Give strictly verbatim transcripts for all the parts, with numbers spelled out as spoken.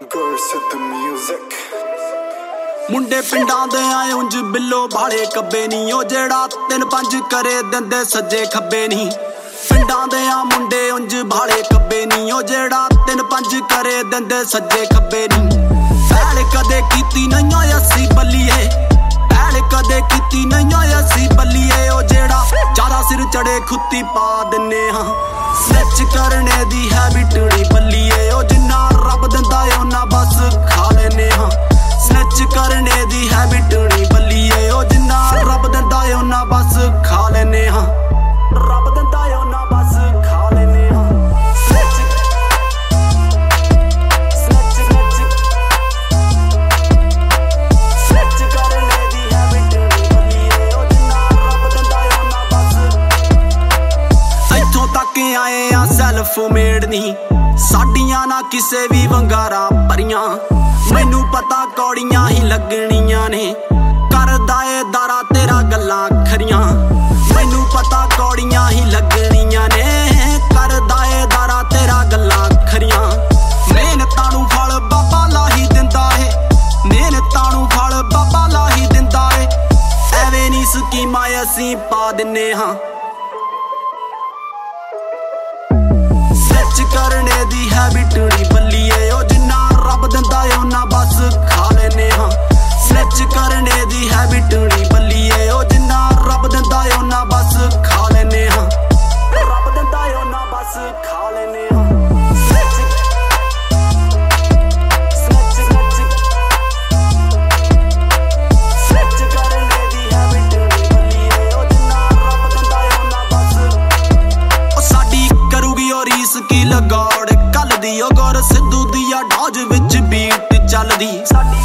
ਮੁੰਡੇ ਪਿੰਡਾਂ ਦੇ ਆਏ ਉਂਝ ਬਿੱਲੋ ਭਾਲੇ ਕੱਬੇ ਨੀ ਉਹ ਜਿਹੜਾ ਤਿੰਨ ਪੰਜ ਕਰੇ ਦਿੰਦੇ ਸੱਜੇ ਖੱਬੇ ਨੀ। ਪਿੰਡਾਂ ਦੇ ਆ ਮੁੰਡੇ ਉਂਝ ਭਾਲੇ ਕੱਬੇ ਨੀ ਉਹ ਜਿਹੜਾ ਤਿੰਨ ਪੰਜ ਕਰੇ ਦਿੰਦੇ ਸੱਜੇ ਖੱਬੇ ਨੀ। ਪਹਿਲ ਕਦੇ ਕੀਤੀ ਨਹੀਂ ਅਸੀਂ ਬੱਲੀਏ, ਪਹਿਲ ਕਦੇ ਕੀਤੀ ਨਹੀਂ ਅਸੀਂ ਬੱਲੀਏ। ਉਹ ਜਿਹੜਾ ਜ਼ਿਆਦਾ ਸਿਰ ਚੜੇ ਖੁੱਤੀ ਪਾ ਦਿੰਨੇ ਹਾਂ, ਸੱਚ ਕਰਨੇ ਦੀ ਹੈਬਿਟ ਨੀ ਬੱਲੀਏ। ਉਹ ਜਿੰਨਾ ਰੱਬ ਦਿੰਦਾ ਉਹਨਾਂ ਬਸ ਖਾ ਲੈਨੇ ਹਾਂ, ਸੱਚ ਕਰਨੇ ਦੀ ਹੈਬਿਟ ਨੀ ਬੱਲੀਏ। ਉਹ ਜਿੰਨਾ ਰੱਬ ਦਿੰਦਾ ਉਹਨਾਂ ਬਸ ਖਾ ਲੈਨੇ ਹਾਂ, ਰੱਬ ਦਿੰਦਾ ਉਹਨਾਂ ਬਸ ਖਾ ਲੈਨੇ ਹਾਂ। ਆਏ ਆ ਸੈਲਫ ਮੇਡ ਨੀ ਸਾਡੀਆਂ ਨਾ ਕਿਸੇ ਵੀ ਵੰਗਾਰਾਂ ਭਰੀਆਂ। ਮੈਨੂੰ ਪਤਾ ਕੌੜੀਆਂ ਹੀ ਲੱਗਣੀਆਂ ਨੇ, ਕਰਦਾ ਏ ਦਾਰਾ ਤੇਰਾ ਗੱਲਾਂ ਖਰੀਆਂ। ਮੈਨੂੰ ਪਤਾ ਕੌੜੀਆਂ ਹੀ ਲੱਗਣੀਆਂ ਨੇ, ਕਰਦਾ ਏ ਦਾਰਾ ਤੇਰਾ ਗੱਲਾਂ ਖਰੀਆਂ। ਮਿਹਨਤਾਂ ਨੂੰ ਫਲ ਬਾਬਾ ਲਾਹੀ ਦਿੰਦਾ ਏ, ਮਿਹਨਤਾਂ ਨੂੰ ਫਲ ਬਾਬਾ ਲਾਹੀ ਦਿੰਦਾ ਏ। ਐਵੇਂ ਨੀ ਸਕੀਮਾਂ ਅਸੀਂ ਪਾ ਦਿੰਨੇ ਹਾਂ, ਸੱਚ ਕਰਨੇ ਦੀ ਹੈਬਿਟ ਨੀ ਬੱਲੀਏ। ਉਹ ਜਿੰਨਾ ਰੱਬ ਦਿੰਦਾ ਉਹਨਾਂ ਬਸ ਖਾ ਲੈਨੇ ਹਾਂ, ਸੱਚ ਕਰਨੇ ਦੀ ਹੈਬਿਟ ਨੀ ਬੱਲੀਏ। ਉਹ ਜਿੰਨਾ ਰੱਬ ਦਿੰਦਾ ਉਹਨਾਂ ਬਸ ਖਾ ਲੈਨੇ ਹਾਂ, ਰੱਬ ਦਿੰਦਾ ਉਹਨਾਂ ਬਸ ਖਾ ਲੈਨੇ ਹਾਂ। ਕੀ ਲਗੌੜ ਕੱਲ ਦੀ ਉਹ ਗੌਰ ਸਿੱਧੂ ਦੀ ਆ ਡੌਜ ਵਿੱਚ ਬੀਟ ਚੱਲਦੀ। ਸਾਡੀ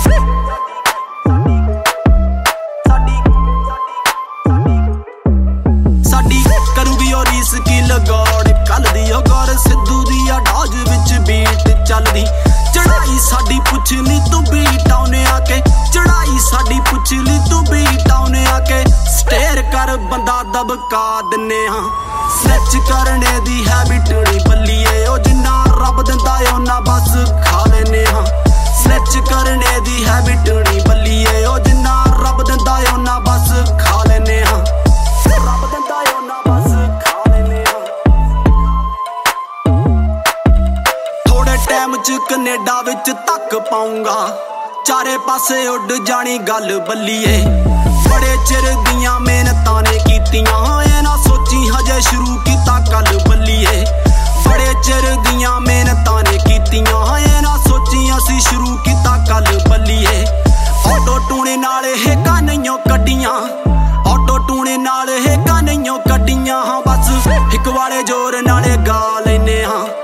ਸਾਡੀ ਕਰੂਗੀ ਉਹ ਰੀਸ ਕੀ ਲਗੌੜ ਕੱਲ ਦੀ ਉਹ ਗੌਰ ਸਿੱਧੂ ਦੀ ਆ ਡੌਜ ਵਿੱਚ ਬੀਟ ਚੱਲਦੀ। ਚੜਾਈ ਸਾਡੀ ਪੁੱਛ ਲਈ ਤੂੰ ਬੀਟ ਆਉਨੇ ਆ ਕੇ, ਚੜਾਈ ਸਾਡੀ ਪੁੱਛ ਲਈ ਤੂੰ ਬੀਟ ਆਉਨੇ ਆ ਕੇ। ਸਟੇਅਰ ਕਰ ਬੰਦਾ ਦਬਕਾ ਦਿੰਨੇ ਹਾਂ, ਸੱਚ ਕਰਨੇ ਦੀ ਹੈਬਿਟ ਨੀ ਬੱਲੀਏ। ਉਹ ਜਿੰਨਾ ਰੱਬ ਦਿੰਦਾ ਉਹਨਾਂ ਬਸ ਖਾ ਲੈਨੇ ਹਾਂ, ਸੱਚ ਕਰਨੇ ਦੀ ਹੈਬਿਟ ਨੀ ਬੱਲੀਏ। ਉਹ ਜਿੰਨਾ ਰੱਬ ਦਿੰਦਾ ਉਹਨਾਂ ਬਸ ਖਾ ਲੈਨੇ ਹਾਂ, ਰੱਬ ਦਿੰਦਾ ਉਹਨਾਂ ਬਸ ਖਾ ਲੈਨੇ ਹਾਂ। ਥੋੜੇ ਟਾਈਮ ਚ ਕੈਨੇਡਾ ਵਿੱਚ ਤੱਕ ਪਾਉਂਗਾ, ਚਾਰੇ ਪਾਸੇ ਉੱਡ ਜਾਣੀ ਗੱਲ ਬੱਲੀਏ। ਬੜੇ ਚਿਰ ਦੀਆਂ ਮਿਹਨਤਾਂ ਨੇ ਕੀਤੀਆਂ, ਇਹ ਨਾ ਸੋਚੀ ਹਜੇ ਸ਼ੁਰੂ ਕੀਤਾ ਕੱਲ ਬੱਲੀਏ। ਬੜੇ ਚਿਰ ਦੀਆਂ ਮਿਹਨਤਾਂ ਨੇ ਕੀਤੀਆਂ, ਇਹ ਨਾ ਸੋਚੀ ਅਸੀਂ ਸ਼ੁਰੂ ਕੀਤਾ ਕੱਲ ਬੱਲੀਏ। ਆਟੋ ਟੂਣੇ ਨਾਲ ਇਹ ਕਾਨਈਓ ਕੱਢੀਆਂ, ਆਟੋ ਟੂਣੇ ਨਾਲ ਇਹ ਕਾਨਈਓ ਕੱਢੀਆਂ। ਹਾਂ ਬਸ ਇੱਕ ਵਾਲੇ ਜ਼ੋਰ ਨਾਲੇ ਗਾ ਲੈਨੇ ਹਾਂ।